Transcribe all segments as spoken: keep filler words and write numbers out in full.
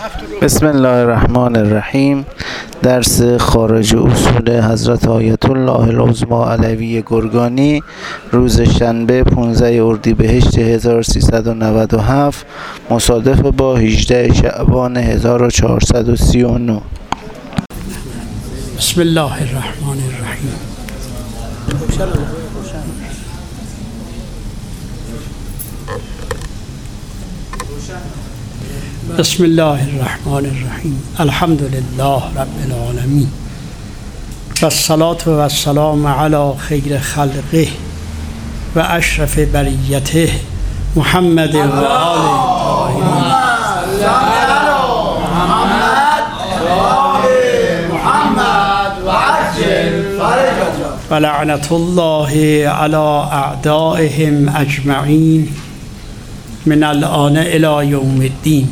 بسم الله الرحمن الرحیم. درس خارج اصول حضرت آیت الله العظمی علوی گرگانی، روز شنبه پانزده اردیبهشت هزار و سیصد و نود و هفت مصادف با هجده شعبان هزار و چهارصد و سی و نه. بسم الله الرحمن الرحیم. بسم الله الرحمن الرحیم. الحمد لله رب العالمین و الصلاة و السلام علی خیر خلقه و اشرف بریته محمد و آل طاهرین. و لعنت الله علی اعدائهم اجمعین من الآن الی یوم الدین.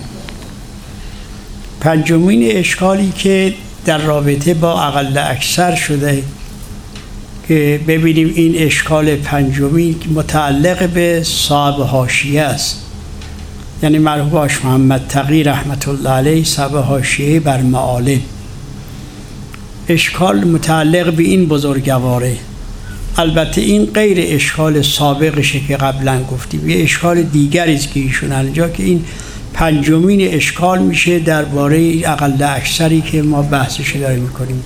پنجمین اشکالی که در رابطه با اقل اکثر شده که ببینیم این اشکال پنجمین متعلق به صاحب حاشیه است، یعنی مرحوم آش محمد تقی رحمت الله علیه صاحب حاشیه بر معالم. اشکال متعلق به این بزرگواره. البته این غیر اشکال سابقشه که قبلا گفتیم، یه اشکال دیگری است که ایشون اینجا که این پنجمین اشکال میشه درباره اقل اکثری که ما بحثش داریم میکنیم.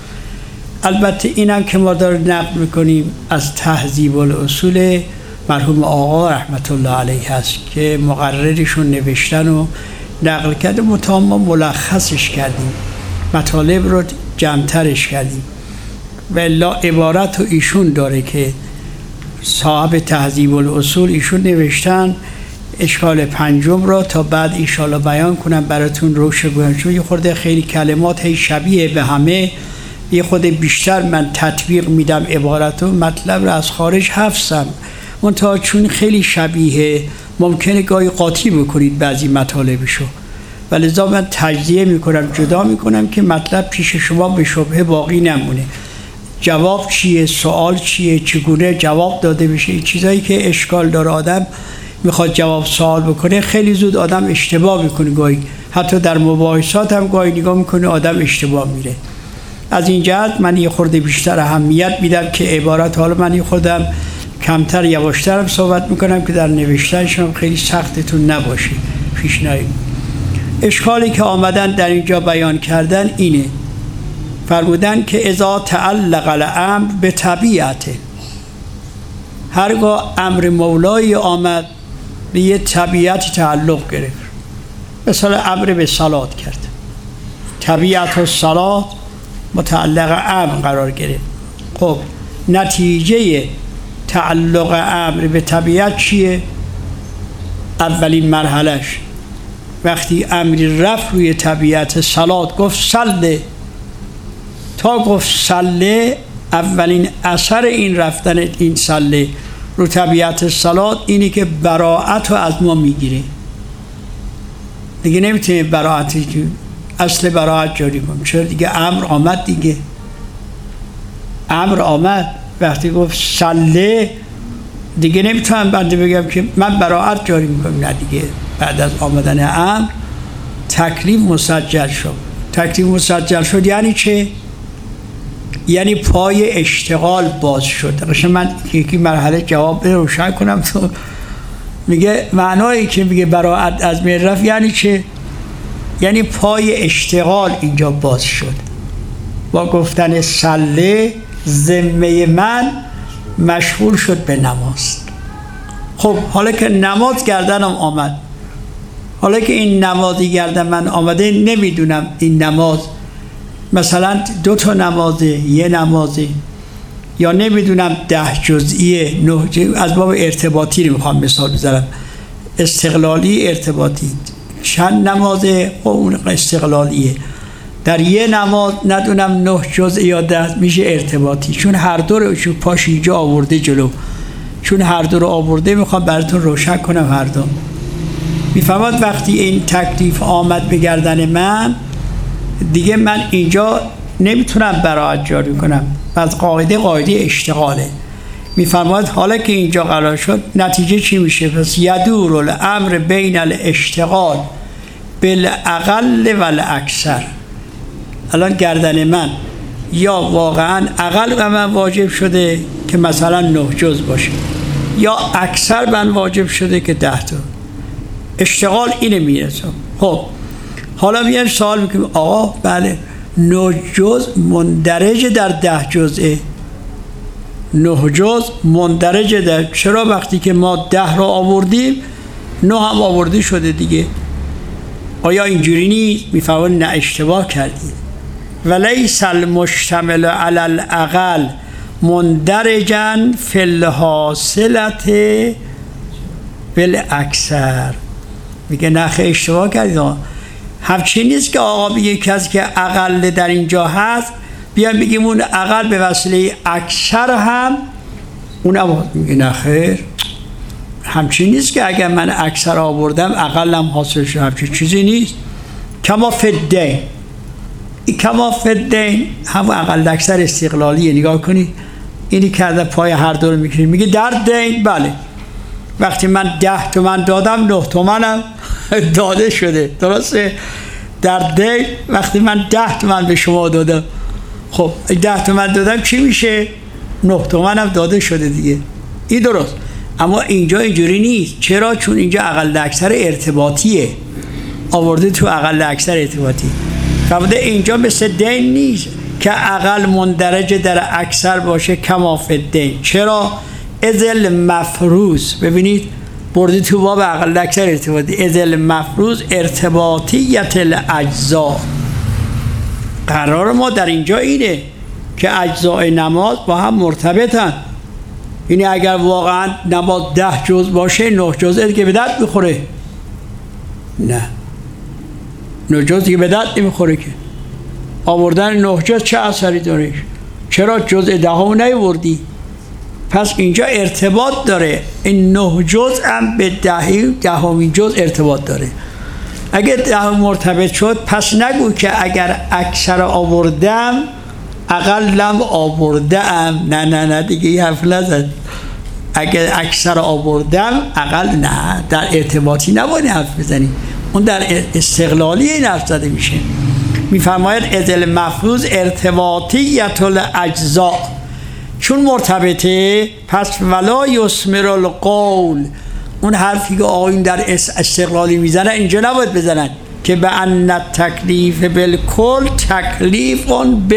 البته اینم که ما داریم نقل میکنیم از تهذیب الاصول مرحوم آقا رحمت الله علیه هست که مقررشون نوشتن و نقل کرده، متأ ما ملخصش کردیم، مطالب رو جمع‌ترش کردیم و الا عبارت و ایشون داره که صاحب تهذیب الاصول ایشون نوشتن اشکال پنجم را تا بعد ایشالا بیان کنم براتون روشن کنم، چون یه خورده خیلی کلمات هی شبیه به همه، یه خورده بیشتر من تطبیق میدم عبارت و مطلب را از خارج حفظم، منتها چون خیلی شبیه ممکنه گاهی قاطی بکنید بعضی مطالبشو، ولذا من تجزیه میکنم، جدا میکنم که مطلب پیش شما به شبهه باقی نمونه. جواب چیه، سوال چیه، چگونه جواب داده بشه، این چیزایی که اشکال داره آدم میخواد جواب سوال بکنه خیلی زود آدم اشتباه میکنه، گاهی حتی در مباحثات هم گاهی نگاه میکنه آدم اشتباه میره. از این جهت من یه خورده بیشتر اهمیت میدم که عبارت، حالا من یه خودم کمتر یواشترم صحبت میکنم که در نوشتنشم خیلی سختتون نباشه پیش نیاید. اشکالی که آمدن در اینجا بیان کردن اینه، فرمودن که اذا تعلق الامر به طبیعته، هرگاه امر مولایی آمد به یه طبیعت تعلق گرفت، مثلا امر به صلات کرد، طبیعت و صلات متعلق امر قرار گرفت. خب نتیجه تعلق امر به طبیعت چیه؟ اولین مرحلش وقتی امری رفت روی طبیعت صلات، گفت صله، تا گفت صله اولین اثر این رفتن این صله رو طبیعت صلات اینی که براعت رو از ما میگیره، دیگه نمیتونه براعت اصل براعت جاری کنه، چرا دیگه امر آمد، دیگه امر آمد وقتی گفت صله دیگه نمیتونم بنده بگم که من براعت جاری میکنم، نه دیگه بعد از آمدن امر تکلیف مسجل شد. تکلیف مسجل شد یعنی چه؟ یعنی پای اشتغال باز شد. قشنگ من یکی مرحله جواب روشن کنم تو میگه معنایی که میگه براعت از من رفت یعنی چه؟ یعنی پای اشتغال اینجا باز شد با گفتن صله، ذمه من مشغول شد به نماز. خب حالا که نماز گردنم آمد، حالا که این نمازی گردن من آمده، نمیدونم این نماز مثلا دو تا نمازه، یه نمازه، یا نمیدونم ده جزئیه، نه جزئیه، از باب ارتباطی رو میخوام مثال بزنم، استقلالی ارتباطی، چند نمازه و اون استقلالیه، در یه نماز ندونم نه جزء یا ده میشه ارتباطی، چون هر دو رو پاش اینجا آورده جلو، چون هر دو رو آورده میخوام براتون روشن کنم هر دو. میفهمد وقتی این تکلیف آمد به گردن من، دیگه من اینجا نمیتونم براعت جاری کنم، از قاعده قاعده اشتغاله. میفرماید حالا که اینجا قرار شد نتیجه چی میشه؟ پس یدور الامر بین الاشتغال بالاقل و الاکثر. الان گردن من یا واقعا اقل به من واجب شده که مثلا نه جز باشه، یا اکثر من واجب شده که ده تا. اشتغال اینه میرسه. خب حالا میایم سوال میکنیم آقا بله نه جز مندرج در ده جزئه، نه جز مندرج در، چرا وقتی که ما ده را آوردیم نه هم آورده شده دیگه؟ آیا اینجوری نیست؟ میفهمون نه اشتباه کردید. ولیس المشتمل علی الاقل مندرجا فی الحاصلت بالاکثر. میگه نه خیلی اشتباه کردید. همچین نیست که آقا بگه کسی که اقل در اینجا هست بیان بگیم اون اقل به وسیله اکثر هم اون هم. میگه نه خیر، همچین نیست که اگر من اکثر آوردم اقل هم حاصل شد، همچین چیزی نیست. کما فدین، کما فدین هم اقل اکثر استقلالیه. نگاه کنید اینی کرده پای هر دور میکنید. میگه در دین بله وقتی من ده تومن دادم نه تومنم داده شده، درسته؟ در دین وقتی من ده تومن به شما دادم، خب ده تومن دادم چی میشه؟ نه تومنم داده شده دیگه. این درست. اما اینجا اینجوری نیست. چرا؟ چون اینجا اقل اکثر ارتباطیه، آورده تو اقل اکثر ارتباطی. فرموده اینجا مثل دین نیست که اقل مندرج در اکثر باشه کما فی دین. چرا؟ ازل مفروض، ببینید برده تو باب اقل اکثر ارتباطی، ازل مفروض ارتباطیت الاجزاء. قرار ما در اینجا اینه که اجزای نماز با هم مرتبطن. یعنی اگر واقعا نماز ده جز باشه نه جزء که به درد میخوره؟ نه، نه جز که به درد نمیخوره که. آوردن نه جز چه اثری داره؟ چرا جزء دهم نیاوردی؟ پس اینجا ارتباط داره. این نه جز هم به دهی دهمین جز ارتباط داره. اگر دهم مرتبط شد پس نگو که اگر اکثر آوردم اقلم آوردم. نه نه نه دیگه این حرف نزن. اگر اکثر آوردم اقل، نه، در ارتباطی نباید حرف بزنی، اون در استقلالی این حرف زده میشه. میفرماید ازل مفروض ارتباطیت الاجزاء، چون مرتبطه پس ولا یثمر القول. اون حرفی که آقایون در استقلالی میزنن اینجا نباید بزنن که به ان تکلیف بالکل تکلیف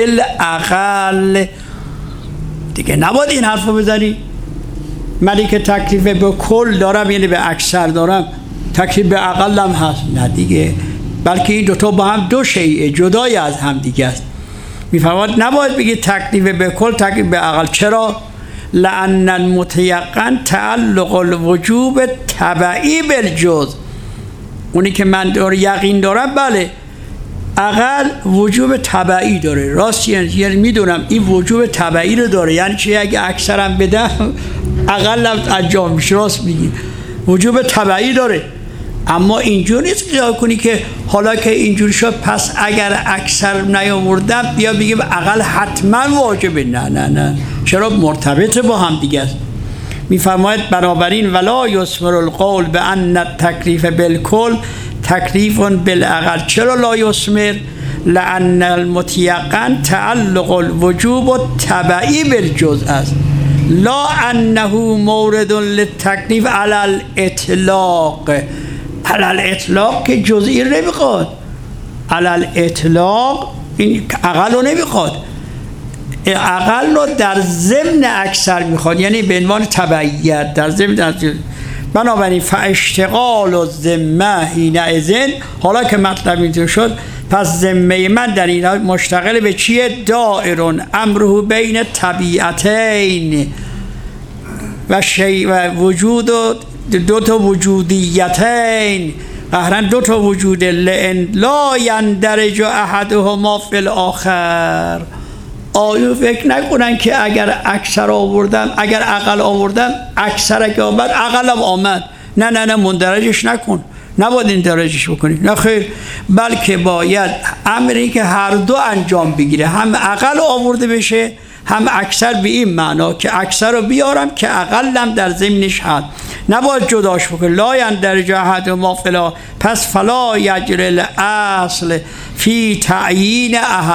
بالاقل. دیگه نباید این حرفو بزنی. منی که تکلیف به کل دارم یعنی به اکثر دارم، تکلیف به اقل هم هست؟ نه دیگه، بلکه این دوتا با هم دو شیء جدای از هم دیگه است. میفرماید نباید بگی تکلیف به کل تکلیف به اقل. چرا؟ لأن المتيقن تعلق الوجوب تبعی بالجز. اونی که من دار یقین دارم بله اقل وجوب تبعی داره، راست، یعنی میدونم این وجوب تبعی رو داره. یعنی چی؟ اگه اکثرم بدم اقلم انجام میشه، راست میگی، وجوب تبعی داره. اما اینجوری نیست که کنی که حالا که اینجوری شد پس اگر اکثر نیاوردم بیا بگیم اقل حتما واجبه. نه نه نه، چرا؟ مرتبط با هم دیگه است. میفرماید بنابراین ولا یثمر القول بان التکلیف بالکل تکلیف بالاقل. چرا لا یثمر؟ لان المتيقن تعلق الوجوب التبعی بالجزء است، لا انه مورد للتکلیف علی الاطلاق. علی الاطلاق که جزئی نمیخواد، علی الاطلاق این اقل رو نمیخواد، اقل رو در ضمن اکثر میخواد، یعنی به عنوان تبعیت در ضمن. بنابراین فاشتغال الذمه حینئذ، حالا که مطلب اینطور شد پس ذمه من در این مشتغل به چیه؟ دائر امره بین طبیعتین و شی و وجود دو تا وجودیتین، قهرن دو تا وجود، لئن لا یندرج احدهما فی الاخر. آیا فکر نکنن که اگر اکثر آوردم، اگر اقل آوردم، اکثر اگه آمد اقلم آمد، نه نه نه مندرجش نکن، نباید این درجش بکنی، نه خیر، بلکه باید امری که هر دو انجام بگیره، هم اقل آورده بشه هم اکثر به این معنا که اکثر رو بیارم که اقلم در ضمنش هست، نباید جداش بکنه. لا یندرج احدهما فلا، پس فلا یجری الاصل فی تعیین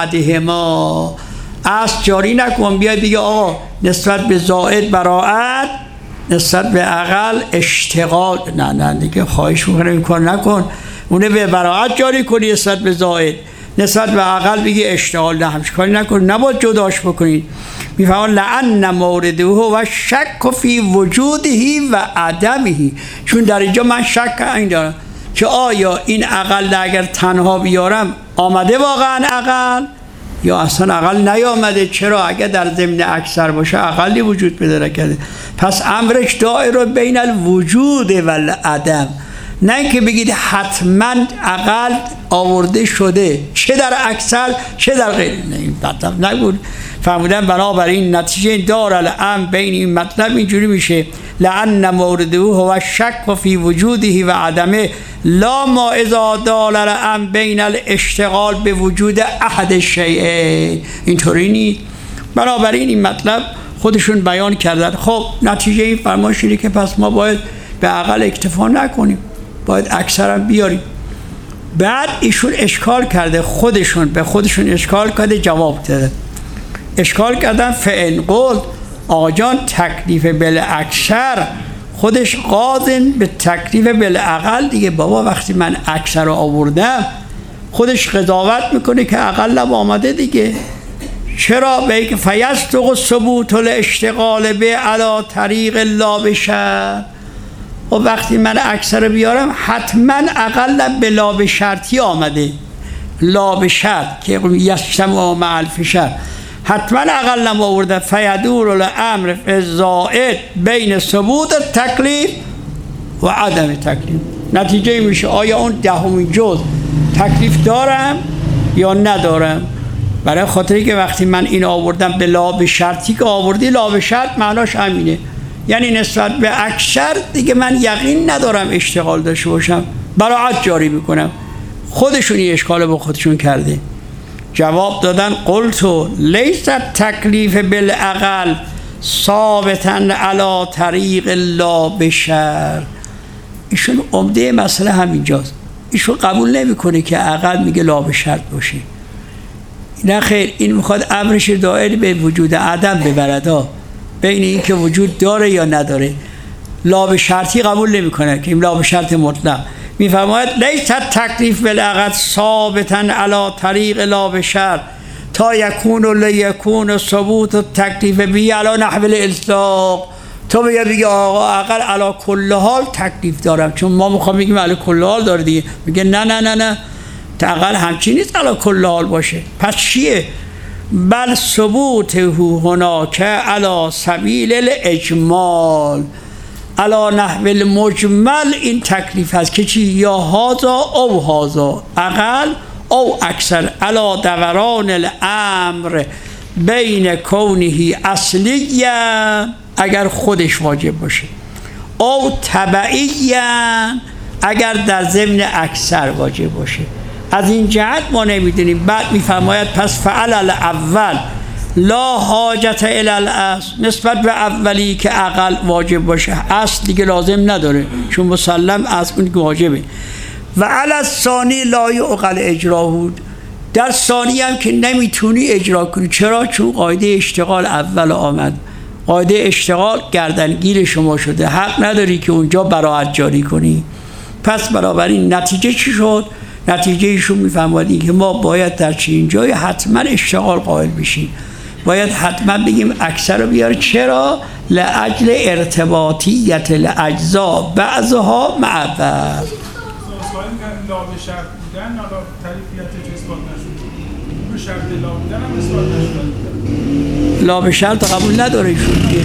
احدهما، اصل جاری نکن بیای دیگه آقا نسبت به زائد براعت، نسبت به اقل اشتغال. نه نه دیگه خواهش میکنم این کار نکن، اونه به براعت جاری کنی نسبت به زائد، نسبت به اقل بگی اشتغال. نه همش کاری نکن، نباید جداش بکنید. میفهمون لعن مورده و شک فی وجوده و عدمه، چون در اینجا من شک این دارم که آیا این اقل اگر تنها بیارم آمده واقعا اقل یا اصلا اقل نیامده. چرا؟ اگر در ضمن اکثر باشه اقلی وجود پیدا کرده. پس امرش دائره بین الوجود و العدم، نه اینکه بگید حتما اقل آورده شده چه در اکثر چه در غیر. نه این مطلب نبود. فهمیدن بنابراین نتیجه دار الامر بین این مطلب اینجوری میشه لعن مورده هو شک فی وجوده و عدمه لا ما اذا دال الامر بین الاشتغال به وجود احد شیئین. اینطوری نیست. بنابراین این مطلب خودشون بیان کردن. خب نتیجه این فرمایش اینه که پس ما باید به اقل اکتفا نکنیم، باید اکثر هم بیاریم. بعد ایشون اشکال کرده، خودشون به خودشون اشکال کرده، جواب داده. اشکال کردن فان قلت آقا جان تکلیف بالاکثر خودش قاضن به تکلیف بالاقل دیگه. بابا وقتی من اکثر رو آوردم خودش قضاوت میکنه که اقل هم آمده دیگه. چرا؟ به که فیصدق ثبوت الاشتغال به علی طریق لا بشر. و وقتی من اکثر رو بیارم حتما اقل به لا به شرطی آمده، لا به شرط که یجتمع مع الفشر، حتما اقلم آورده. فیدور الامر فی الزائد بین ثبوت تکلیف و عدم تکلیف. نتیجه میشه آیا اون دهمین جز تکلیف دارم یا ندارم. برای خاطری که وقتی من این آوردم به لا به شرطی که آوردی، لا به شرط معناش همینه، یعنی نسبت به اکثر دیگه من یقین ندارم اشتغال داشته باشم، براعت جاری میکنم. خودشونی اشکال با خودشون کرده. جواب دادن قلتو لیس تکلیف بالاقل ثابتا علی طریق لا بشر. ایشون عمده مسئله همینجاست. ایشون قبول نمیکنه که اقل میگه لا به شرط باشه. نه خیر، این میخواد امرش دائر به وجود عدم ببرد، بین این که وجود داره یا نداره. لا به شرطی قبول نمیکنه که این لا به شرط مطلق. میفرماید لیس تکلیف بالاقل ثابتا علی طریق لا به شرط تا یکون و لیکون ثبوت و تکلیف بی علی نحو الاطلاق. تو بگه بگه آقا اقل علی کل حال تکلیف دارم، چون ما میخوام بگیم علی کل حال داره دیگه. میگه نه نه نه نه اقل همچین نیست علی کل حال باشه. پس چیه؟ بل ثبوته هناک علی سبیل الاجمال، علی نحو المجمل. این تکلیف هست که چی؟ یا هازا او هازا، اقل او اکثر، علی دوران الامر بین کونه اصلیه اگر خودش واجب باشه، او تبعیه اگر در ضمن اکثر واجب باشه. از این جهت ما نمیدونیم. بعد میفرماید پس فعل الاول لا حاجت الی الاصل، نسبت به اولی که اقل واجب باشه اصل دیگه لازم نداره، چون مسلم از اون که واجبه. و علی الثانی لا یعقل اجراه، در ثانی هم که نمیتونی اجرا کنی. چرا؟ چون قاعده اشتغال اول آمد. قاعده اشتغال گردنگیر شما شده، حق نداری که اونجا براعت جاری کنی. پس بنابراین نتیجه چی شد؟ نتیجه ایشون میفهمادیم که ما باید در چنین جای حتما اشتغال قائل بشیم، باید حتما بگیم اکثر رو بیاره. چرا؟ لاجل ارتباطیت الاجزاء بعضها مع بعض. سوال کردن لا به شرط بودن، حالا طریقیتش اثبات نشد، به شرط لا بودن هم اثبات نشد. لا به شرط قبول نداره ایشون دیگه.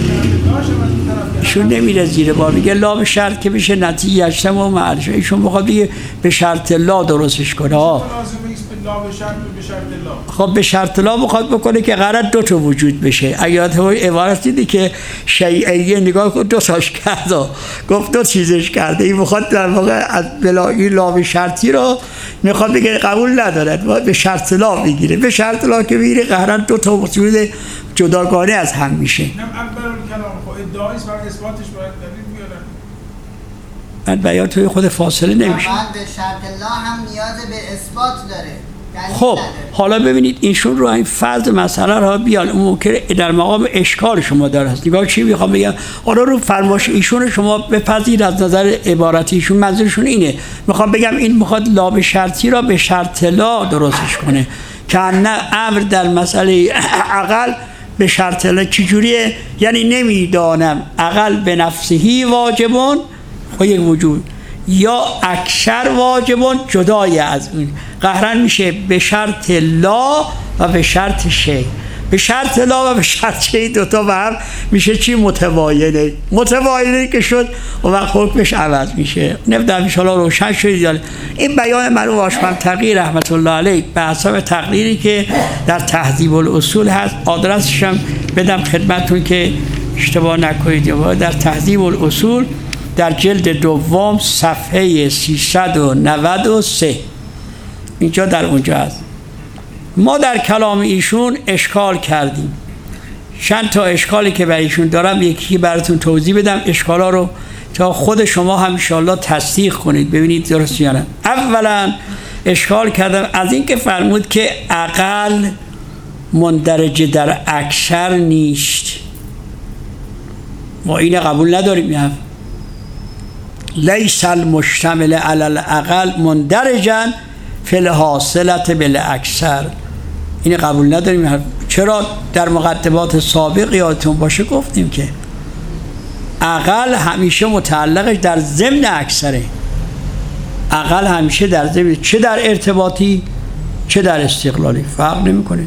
ایشون نمیره زیر بار، میگه لا به شرط که بشه نتیجه اجتماع و معرفه. ایشون بخواد دیگه به شرط لا درستش کنه. ها لا به شرط به شرط لا. خب به شرط لا بخواد بکنه که قرار دو تا وجود بشه. اگه تو عبارت دیدی که شیعیه نگاه کن دو تاش کرد و گفت دو چیزش کرده، این بخواد در واقع از بلایی لا به شرطی رو میخواد بگه قبول ندارد، باید به شرط لا بگیره. به شرط لا که بگیره قرار دو تا وجود جداگانه از هم میشه. اینم اول کلام خب ادعایش برای اثباتش باید دلیل بیارن. من بیان توی خود فاصله نمیشه. بعد به شرط لا هم نیاز به اثبات داره. خب حالا ببینید ایشون رو این فرض مسئله رو بیان اون موقع در مقام اشکال شما داره هست. نگاه چی میخوام بگم؟ آره رو فرمایش ایشون رو شما بپذیرید از نظر عبارت ایشون منظورشون اینه. میخوام بگم این میخواد لا به شرطی را به شرط لا درستش کنه که نه امر در مسئله عقل به شرط لا چجوریه؟ یعنی نمیدانم عقل به نفسهی واجبون و یک وجود یا اکثر واجبون جدای از اون قهرن میشه به شرط لا و به شرط شی. به شرط لا و به شرط شی دوتا به هم میشه چی؟ متباینه. متباینه که شد و وقت حکمش عوض میشه. نمیدونم انشاءالله روشن شدید. این بیان مرحوم واشفم تقی رحمت الله علیه به حساب تقریری که در تهذیب الاصول هست، آدرسش هم بدم خدمتتون که اشتباه نکنید. در تهذیب الاصول در جلد دوم صفحه سیصد و نود و سه اینجا در اونجا هست. ما در کلام ایشون اشکال کردیم. چند تا اشکالی که برای ایشون دارم یکی براتون توضیح بدم اشکالا رو تا خود شما هم انشاءالله تصدیق کنید ببینید درست یا نه. اولا اشکال کردم از این که فرمود که عقل مندرج در اکثر نیست. ما این قبول نداریم. یعنی لیس المشتمل علی العقل مندرجا فی الحاصلة بالاکثر. این قبول نداریم. چرا؟ در مقدمات سابق یادتون باشه گفتیم که عقل همیشه متعلقش در ضمن اکثره. عقل همیشه در ضمن، چه در ارتباطی چه در استقلالی فرق نمیکنه.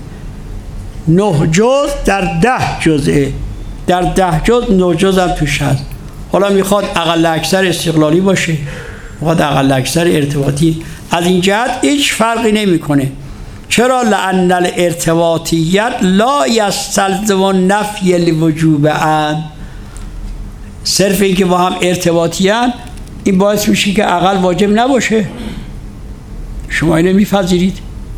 نه جز در ده جزئه، در ده جز نه جز هم توش هست. حالا میخواد اقل اکثر استقلالی باشه، میخواد اقل اکثر ارتباطی، از این جهت هیچ فرقی نمیکنه. چرا؟ لأن الارتباطیت لا یستلزم نفی الوجوب عن. صرف این که با هم ارتباطیان این باعث میشه که عقل واجب نباشه. شما اینو میپذیرید؟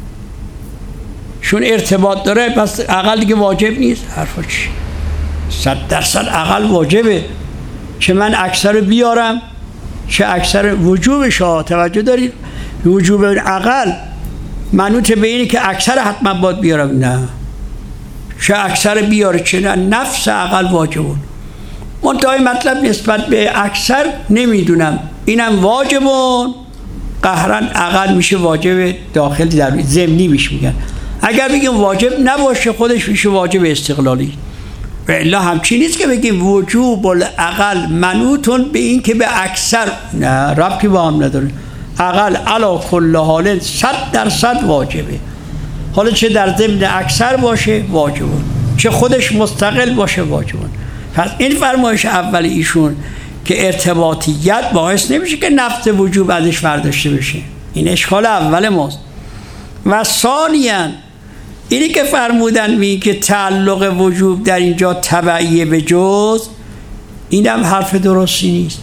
چون ارتباط داره بس عقل دیگه واجب نیست. حرفا چی؟ صد درصد عقل واجبه. چه من اکثر بیارم چه اکثر وجوبش ها. توجه دارید؟ وجوب عقل منوط به اینه که اکثر حتما باید بیارم. نه، چه اکثر بیاره چه نه، نفس عقل واجبون. منتهای مطلب نسبت به اکثر نمیدونم اینم واجبون قهرن عقل میشه واجب داخل در ضمنی میشه. میگن اگر بگیم واجب نباشه خودش میشه واجب استقلالی. و الا همچین نیست که بگیم وجوب العقل منوطون به این که به اکثر، نه، ربطی با هم نداره. عقل علا کل حال صد درصد واجبه. حالا چه در ضمن اکثر باشه واجبون، چه خودش مستقل باشه واجبون. پس این فرمایش اول ایشون که ارتباطیت باعث نمیشه که نفس وجوب ازش برداشته بشه. این اشکال اول ماست. و ثانیاً اینی که فرمودن می که تعلق وجوب در اینجا تبعیه به جز، اینم حرف درستی نیست.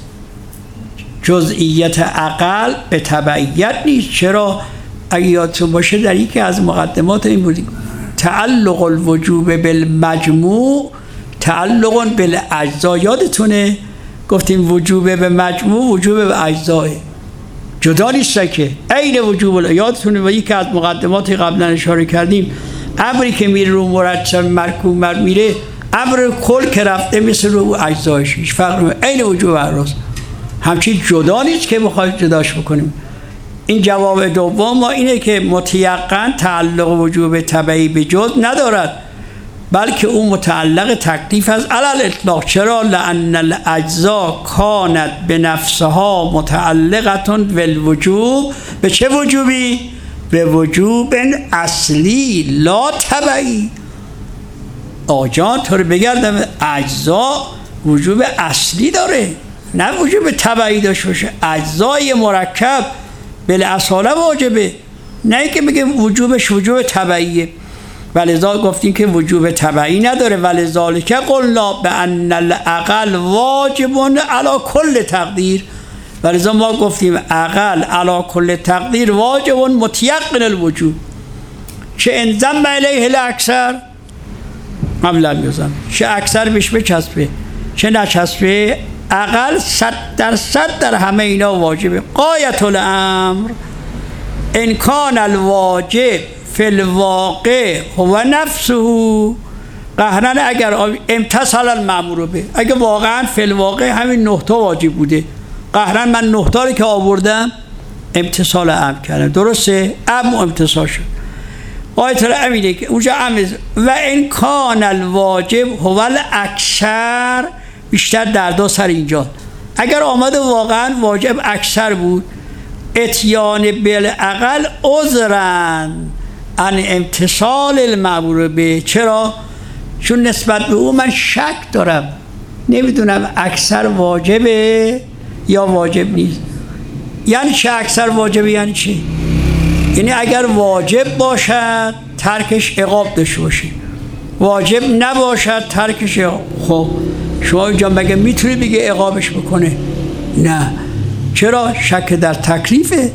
جزئیت عقل به تبعیت نیست. چرا؟ اگه یادتون باشه در یکی از مقدمات این بود تعلق الوجوب بالمجموع تعلق بالاجزا. یادتونه گفتیم وجوب به مجموع وجوب به اجزاه جدا نیست که عین وجوب. یادتونه و یکی از مقدمات قبلا اشاره کردیم امری که میره رو مرتب مرکوب میره امر کل که رفته مثل رو اجزایش هیچ فرق نمیکنه، عین وجوب راست. همچین جدا نیست که بخواید جداش بکنیم. این جواب دوم ما اینه که متیقن تعلق وجوب تبعی به جز ندارد، بلکه اون متعلق تکلیف از علل اطلاق. چرا؟ لأن الاجزا کانت به نفسها متعلقتون بالوجوب. به چه وجوبی؟ به وجوب اصلی لا تبعی. آجان تو رو بگردم اجزا وجوب اصلی داره نه وجوب تبعی داشته باشه. اجزای مرکب بالاصاله واجبه. نه که بگیم وجوبش وجوب تبعیه، ولذا گفتیم که وجوب تبعی نداره. ولذالک قلنا بان الاقل واجب علی کل تقدیر، ولذا ما گفتیم اقل علی کل تقدیر واجب متیقن الوجوب، چه انضم الیه الاکثر قبلا میزن، چه اکثر بهش بچسبه چه نچسبه، اقل صد درصد در همه اینا واجبه. غایت الامر ان کان الواجب فی الواقع هو نفسه قهرن، اگر امتثال المأمور به، اگر واقعا فی الواقع همین نه تا واجب بوده، قهرن من نه تا رو که آوردم امتثال امر کردم، درسته؟ امر امتثال شد. غایت الامر که اونجا امر و ان کان الواجب هو الاکثر، بیشتر در دو سر اینجا، اگر آمده واقعا واجب اکثر بود، اتیان بالاقل عذرن ان امتثال المأمور به. چرا؟ چون نسبت به او من شک دارم، نمیدونم اکثر واجبه یا واجب نیست. یعنی چه اکثر واجبه؟ یعنی چی؟ یعنی اگر واجب باشد ترکش عقاب داشته باشه، واجب نباشد ترکش عقاب. خب شما اینجا مگه میتونی بگه عقابش بکنه؟ نه. چرا؟ شک در تکلیفه.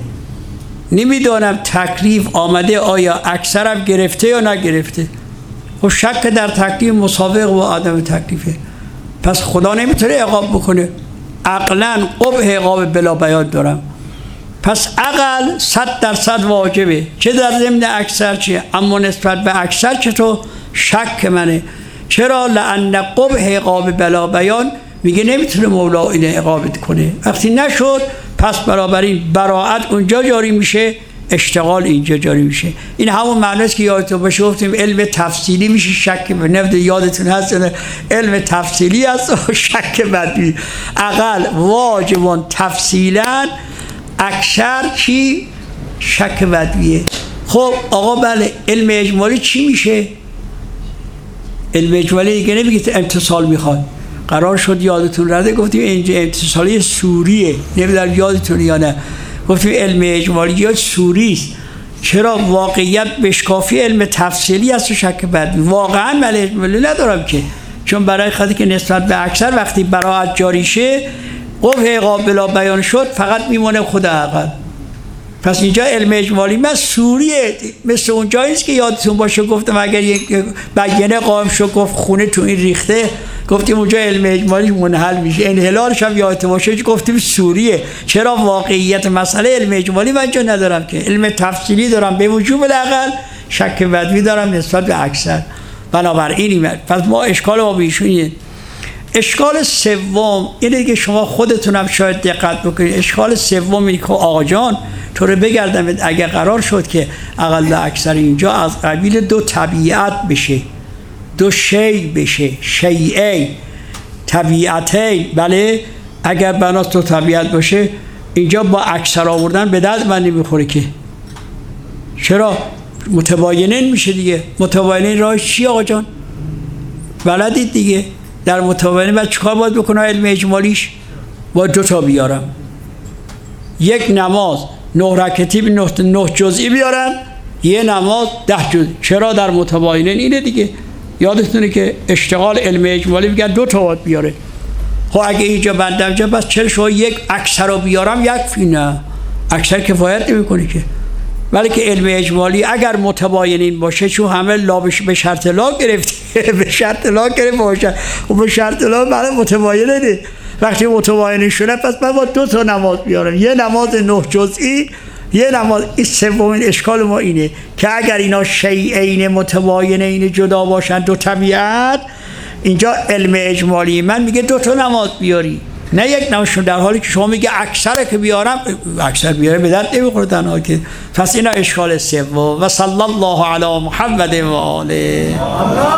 نمیدونم تکلیف آمده آیا اکثرم گرفته یا نگرفته. خب شک در تکلیف مساوق با عدم تکلیفه، پس خدا نمیتونه عقاب بکنه. عقلا قبح عقاب بلا بیان دارم، پس عقل صد درصد واجبه، چه در ضمن اکثر چیه، اما نسبت به اکثر چطور؟ شک منه. چرا؟ لأن قبح عقاب بلا بیان میگه نمیتونه مولا این عقاب کنه. وقتی نشد پس برابر این براعت اونجا جاری میشه، اشتغال اینجا جاری میشه. این همون معنیست که یادتون باشه گفتیم علم تفصیلی میشه شک به نفت، یادتون هست علم تفصیلی هست و شک بدوی. اقل واجبون تفصیلا، اکثر چی؟ شک بدویه. خب آقا بله علم اجمالی چی میشه؟ علم اجمالی دیگه نمیگه امتصال میخواد. قرار شد یادتون رده گفتیم اینجا امتصالی سوریه، نمیدونم یادتون یا نه، گفتیم علم اجمالی یا سوری است. چرا؟ واقعیت بشکافی علم تفصیلی است و شک بدوی. واقعا من اجمالی ندارم که، چون برای خاطر که نسبت به اکثر وقتی براعت جاری شه قبح عقاب بلا بیان شد فقط میمونه خود عقل. پس اینجا علم اجمالی من سوریه، مثل اونجا نیست که یادتون باشه گفتم اگر یک بیانه قائم شد گفت خونه تو این ریخته، گفتیم اونجا علم اجمالی منحل میشه. انحلالش هم یادتون باشه گفتیم سوریه. چرا؟ واقعیت مسئله علم اجمالی من جا ندارم که، علم تفصیلی دارم به وجوب العقل، شک بدوی دارم نسبت به اکثر. بنابراین پس ما اشکال ما بیشونیه. اشکال سوم اینه که شما خودتونم شاید دقت بکنید. اشکال سوم اینه که آقا جان تو رو بگردم اگر قرار شد که اقل اکثر اینجا از قبیل دو طبیعت بشه، دو شی بشه، شیئی طبیعتی، بله اگر بناس دو طبیعت باشه اینجا با اکثر آوردن به درد من نمیخوره که. چرا؟ متباینین میشه دیگه. متباینین راهش چی آقا جان؟ بلدید دیگه. در متباینین باید چیکار باید بکنه؟ علم اجمالیش باید دو تا بیارم، یک نماز نه رکعتی به نه, نه جزئی بیارم، یه نماز ده جزئی. چرا؟ در متباینین اینه دیگه. یادتونه که اشتغال علم اجمالی میگن دو تا باید بیاره. خب اگه اینجا بندم جا بس چرا شما یک اکثر رو بیارم یکفی؟ نه، اکثر کفایت نمیکنه که. ولی که علم اجمالی اگر متباینین باشه، چون همه لا به شرط لا گرفته به شرط لا گرفته باشه و به شرط لا برای متباینه. وقتی متباینین شده پس من با دو تا نماز بیارم، یه نماز نه جزئی، یه نماز. این سومین اشکال ما اینه که اگر اینا شیئین متباینین جدا باشن دو طبیعت، اینجا علم اجمالی من میگه دو تا نماز بیاری نه یک نمازشون، در حالی که شما میگه اکثر که بیارم، اکثر بیاره به درد نمیخوره تنها که. پس اینا اشکال سوم. و صلی الله علی محمد و آله.